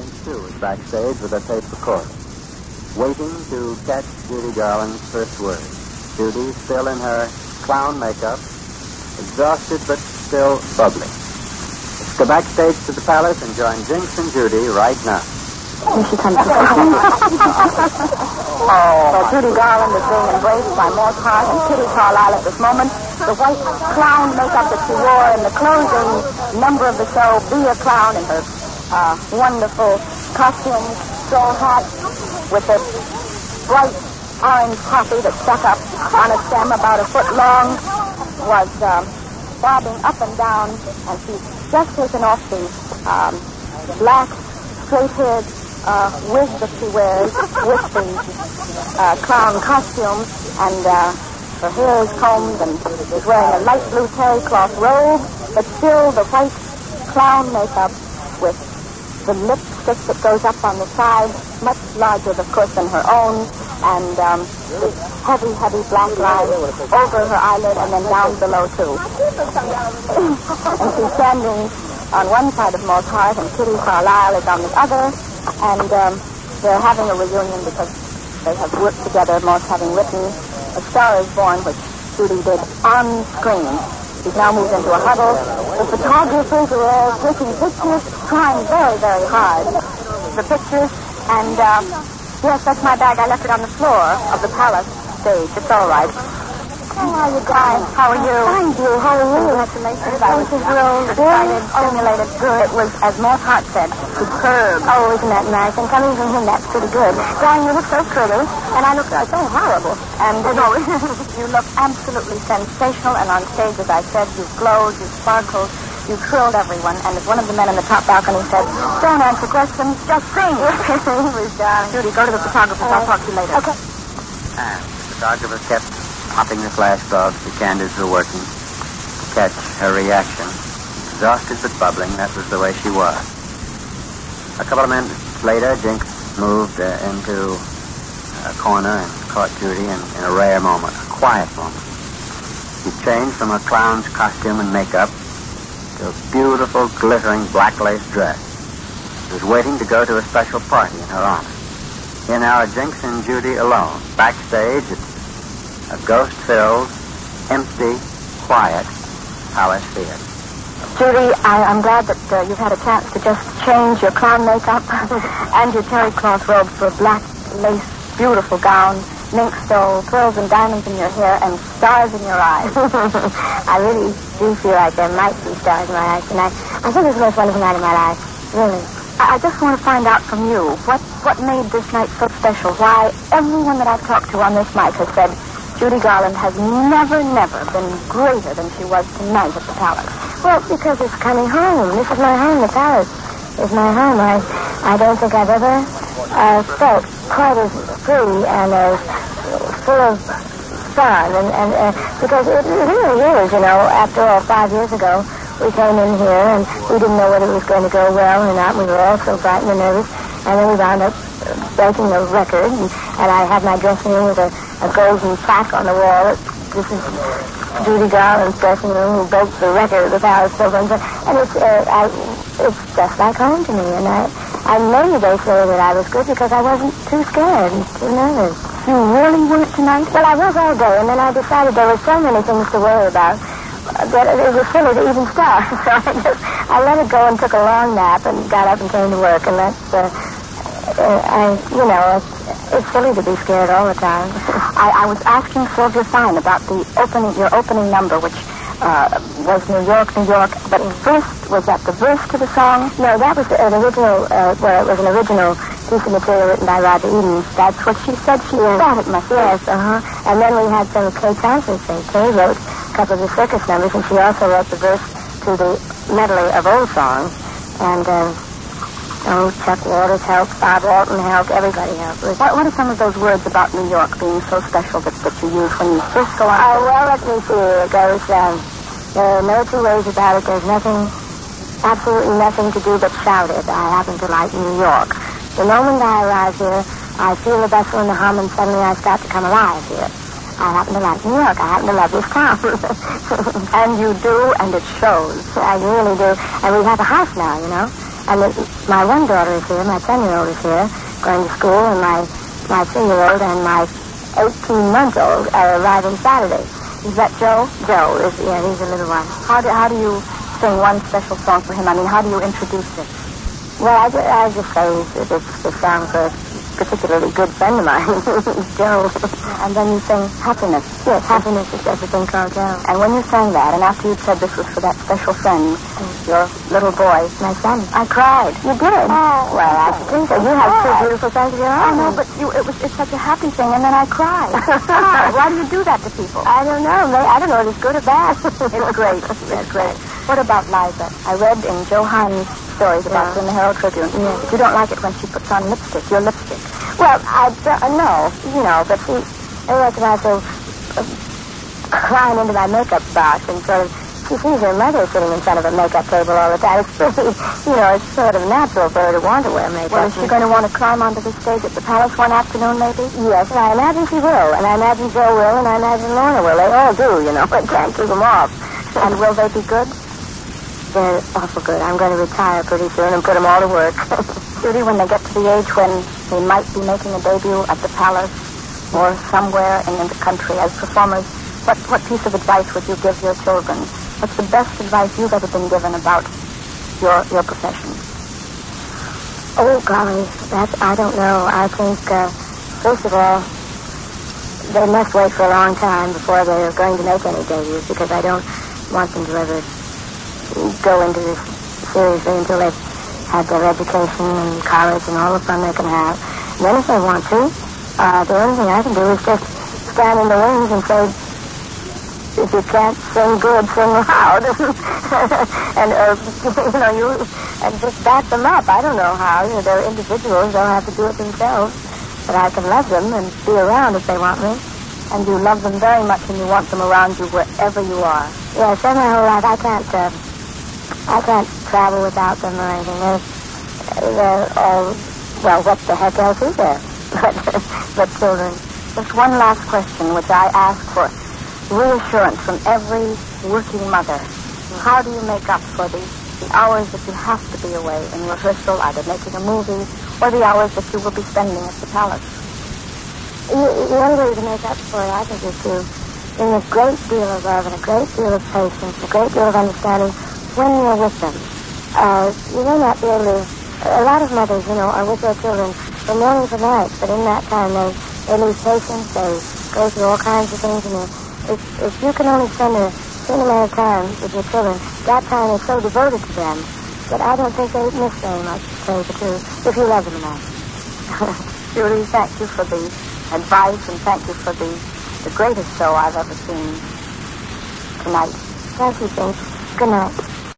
Jinx, too, was backstage with a tape recorder, waiting to catch Judy Garland's first word. Judy, still in her clown makeup, exhausted but still bubbly. Let's go backstage to the palace and join Jinx and Judy right now. Here she comes. So Judy Garland is being embraced by Morse Hart and Kitty Carlisle at this moment. The white clown makeup that she wore in the closing number of the show, Be a Clown, in her wonderful costume, straw hat with a bright orange poppy that stuck up on a stem about a foot long, was bobbing up and down, and she's just taken off the black, straight-haired wig that she wears with the clown costume, and her hair is combed, and she's wearing a light blue terry cloth robe, but still the white clown makeup with the lipstick that goes up on the side, much larger, of course, than her own, and heavy, heavy black line over her eyelid and then down below, too. And she's standing on one side of Morse Hart, and Kitty Carlisle is on the other, and they're having a reunion because they have worked together, Morse having written A Star is Born, which Judy did on screen. She's now moved into a huddle. The photographers are all taking pictures, trying very, very hard the pictures, and yes, that's my bag. I left it on the floor of the palace stage. It's all right. How are you guys? How are you? Fine, dear. How are you? Congratulations. I was thrilled, excited, stimulated. Good. It was, as Morse Hart said, superb. Oh, isn't that nice? And coming from him, that's pretty good. Darling, you look so pretty, and I look so horrible. And you look absolutely sensational, and on stage, as I said, you've glowed, you've sparkled, you've thrilled everyone. And as one of the men in the top balcony said, don't answer questions, just sing. He was darling. Judy, go to the photographers. I'll talk to you later. Okay. And the photographer kept popping the flash bulbs. The candles were working to catch her reaction. Exhausted but bubbling, that was the way she was. A couple of minutes later, Jinx moved into a corner and caught Judy in a rare moment, a quiet moment. She changed from her clown's costume and makeup to a beautiful, glittering black lace dress. She was waiting to go to a special party in her honor. Here now are Jinx and Judy alone, backstage at a ghost-filled, empty, quiet Palace Theater. Judy, I'm glad that you've had a chance to just change your clown makeup and your terry cloth robe for a black lace, beautiful gown, mink stole, pearls and diamonds in your hair, and stars in your eyes. I really do feel like there might be stars in my eyes tonight. I think it's the most wonderful night of my life, really. I just want to find out from you, what made this night so special? Why everyone that I've talked to on this mic has said Judy Garland has never been greater than she was tonight at the Palace. Well, because it's coming home. This is my home. The Palace is my home. I don't think I've ever felt quite as free and as full of fun. And because it really is, after all, 5 years ago, we came in here and we didn't know whether it was going to go well or not. We were all so frightened and nervous. And then we wound up breaking the record. And I had my dressing room with a golden plaque on the wall. This is Judy Garland's dressing room who broke the record of the Palace Children's. And it's just like home to me. And I maybe they say that I was good because I wasn't too scared and too nervous. You really weren't tonight? Well, I was all day, and then I decided there were so many things to worry about that it was silly to even start. So I let it go and took a long nap and got up and came to work. And that's, it's silly to be scared all the time. I was asking Sylvia Fine about your opening number, which was New York, but was that the verse to the song? No, that was an original, it was an original piece of material written by Roger Eden. That's what she said she thought it must be. Yes, And then we had some of Kay Thompson's things. Kay wrote a couple of the circus numbers, and she also wrote the verse to the medley of old songs. And, Chuck Waters helped, Bob Walton helped, everybody helped. What are some of those words about New York being so special that you use when you first go on? Well, let me see. It goes, there are no two ways about it. There's absolutely nothing to do but shout it. I happen to like New York. The moment I arrive here, I feel the bustle and the hum, and suddenly I start to come alive here. I happen to like New York. I happen to love this town. And you do, and it shows. I really do. And we have a house now, And my one daughter is here, my 10-year-old is here, going to school, and my 3-year-old and my 18-month-old are arriving Saturday. Is that Joe? Joe is, yeah, he's a little one. How do you sing one special song for him? I mean, how do you introduce it? Well, I just say this song for a particularly good friend of mine, Joe. And then you sing Happiness. Yes, Happiness is just a thing called Joe. And when you sang that, and after you said this was for that special friend, your little boy, my son, I cried. You did? Oh. Well, I think so. You have two beautiful sons of your own. Oh, no, but it's such a happy thing, and then I cried. Why do you do that to people? I don't know. I don't know if it's good or bad. It's great. It's great. What about Liza? I read in Joe Hine's stories about her in the Herald Tribune. Yeah. You don't like it when she puts on lipstick, your lipstick. Well, I don't know, but she, every once in a while she'll climb into my makeup box and sort of, she sees her mother sitting in front of a makeup table all the time. It's pretty, it's sort of natural for her to want to wear makeup. Well, is she going to want to climb onto the stage at the Palace one afternoon, maybe? Yes, and I imagine she will, and I imagine Joe will, and I imagine Lorna will. They all do, I can't keep them off. And will they be good? They're awful good. I'm going to retire pretty soon and put them all to work. Judy, when they get to the age when they might be making a debut at the Palace or somewhere in the country as performers, what piece of advice would you give your children? What's the best advice you've ever been given about your profession? Oh, golly, I don't know. I think, first of all, they must wait for a long time before they're going to make any debuts, because I don't want them to ever go into this seriously until they've had their education and college and all the fun they can have. And then if they want to, the only thing I can do is just stand in the wings and say, if you can't sing good, sing loud. And, and just back them up. I don't know how. They're individuals. They'll have to do it themselves. But I can love them and be around if they want me. And you love them very much and you want them around you wherever you are. Yes, that's my whole life. I can't travel without them or anything. They're all, well, what the heck else is there? But children. Just one last question, which I ask for reassurance from every working mother. How do you make up for the hours that you have to be away in rehearsal, either making a movie, or the hours that you will be spending at the Palace? The only way to make up for it, I think, is to bring a great deal of love and a great deal of patience, a great deal of understanding when you're with them. You may not be able to... A lot of mothers, are with their children from morning to night, but in that time they lose patience, they go through all kinds of things, and if you can only spend a certain amount of time with your children, that time is so devoted to them that I don't think they miss very much, to tell you the truth, if you love them enough. Judy, thank you for the advice, and thank you for the greatest show I've ever seen tonight. Thank you, Pink. Good night.